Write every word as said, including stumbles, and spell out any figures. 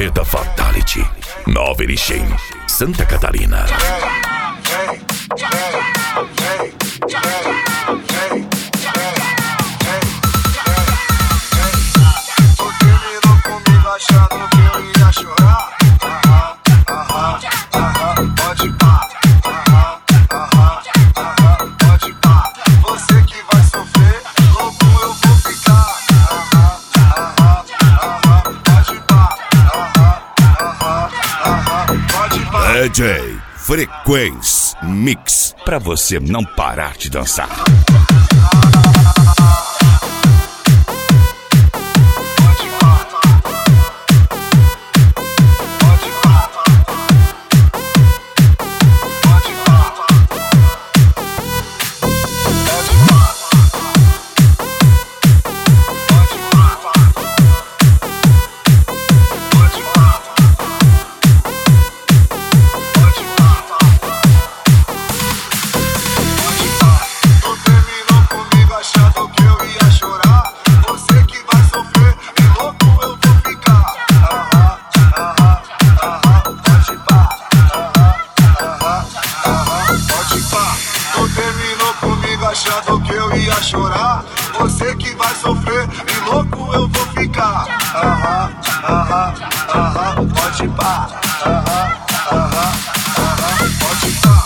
Porreta Fatality, Nova Erechim, Santa Catarina. Tu terminou comigo achando que eu ia chorar. Aham, aham, aham, pode pá. Aham, aham, aham, pode pá. Você que vai sofrer, louco eu vou ficar. Aham, aham, aham, pode pá. Aham, aham, aham, pode pá. D J Frequência Mix, pra você não parar de dançar. Achando que eu ia chorar, você que vai sofrer e louco eu vou ficar. Aham, aham, aham, pode pá. Aham, aham, aham, pode pá.